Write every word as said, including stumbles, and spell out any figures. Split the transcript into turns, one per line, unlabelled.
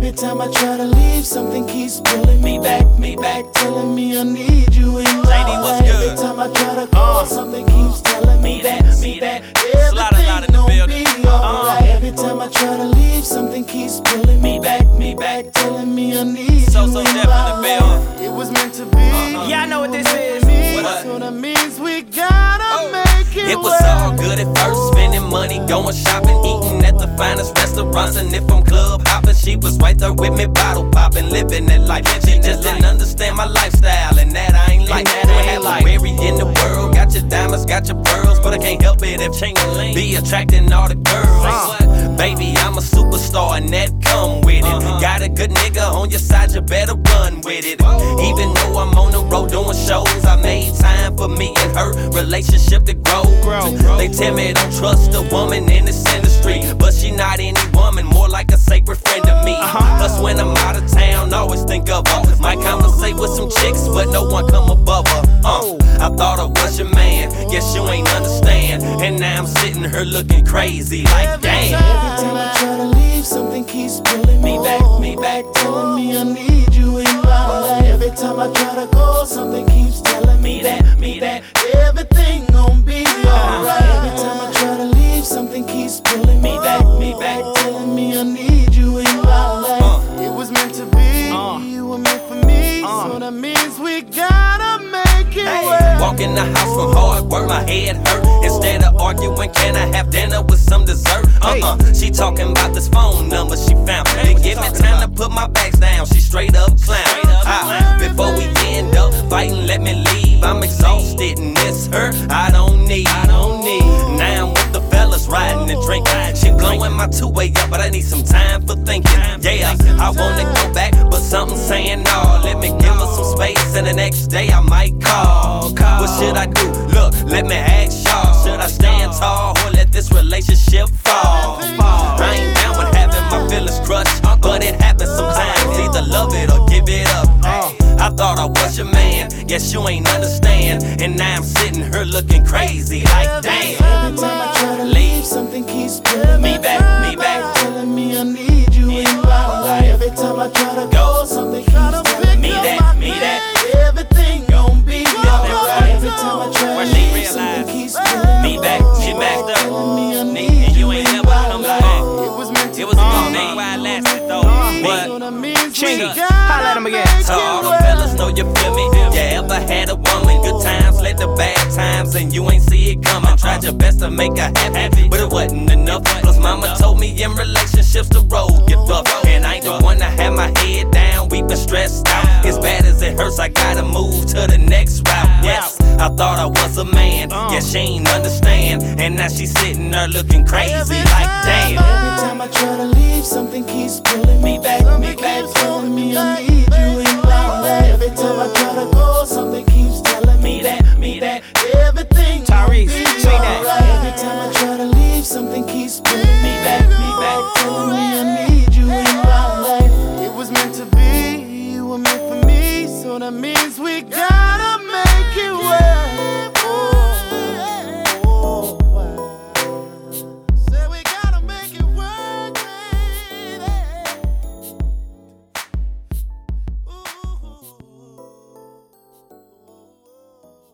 Every time I try to leave, something keeps pulling me back, me back, telling me I need you in my life. Every time I try to call, something keeps telling me that, me that everything gon' be alright. Every time I try to leave, something keeps pulling me back, me back, telling me I need
so,
you
so
in my life. It was meant to be.
Uh-huh. Yeah, I know what this is.
What? So that means we gotta oh. make it.
It was work. All good at first, spending money, going shopping, eating at the finest restaurants, and if I'm club hopping, she was right there with me, bottle popping, living that life. She just didn't understand my lifestyle, and that I ain't like. That I ain't like. Every in the world, got your diamonds, got your pearls, but I can't help it if Ching-a-ling be attracting all the girls. Uh, baby, I'm a superstar, and that come with it. Uh-huh. Got a good nigga on your side, you better run with it. Whoa. Even though I'm on the road doing shows, I made time for me and her relationship to grow. grow, grow. They tell me don't trust a woman in this industry, but she not any woman, more like a sacred friend to me. Uh-huh. Plus when I'm out of town, always think of her. Might conversate with some chicks, but no one come above her. Uh, I thought I was your man, guess you ain't understand. And now I'm sitting here looking crazy, like damn.
Every time I try to leave, something keeps pulling me back, me back, telling me I need you in my life. Every time I try to go, something keeps telling me that, me that everything gon' be alright. Every time I try to leave, something keeps pulling me back, me back, telling me I need you in my life. It was meant to be, you were meant for me, so that means we gotta make it work.
Walk in the house from hard work, my head hurt. Instead of arguing, can I have dinner with some dessert? Uh-uh, she talking about this phone number she found. Didn't give me time to put my bags down, she straight up clown. Ah, before we end up fighting, let me leave. I'm exhausted and miss her, I don't need, I don't need. Now I'm with the fellas riding and drinking. She blowing my two-way up, but I need some time for thinking. Yeah, I wanna go back, but something's saying no. Let me give her some space, and the next day I might call. What should I do? Look, let me ask y'all. Should I stand tall or let this relationship fall? I ain't down with having my feelings crushed, but it happens sometimes. Either love it or give it up. I thought I was your man, guess you ain't understand. And now I'm sitting here looking crazy, like damn.
Every time I try to leave, something keeps pulling me back, me back, telling me I need you in my life. Every time I try to go, something keeps telling me that, me that everything gon' be alright. Every time I try to leave, something keeps pulling me back, me back, telling me I need you in my life. It was meant to be.
It was a good thing while it lasted though. What?
Chinga, holla at him again.
So all the fellas know you feel me. You ever had a woman, good times led to bad times, and you ain't see it coming. Tried your best to make her happy, but it wasn't enough. Plus mama told me in relationships the road get rough, and I ain't the one to have my head down, weeping stressed out. As bad as it hurts, I gotta move to the next route. Yes, I thought I was a man, yeah she ain't understand, and now she sitting there looking crazy like damn.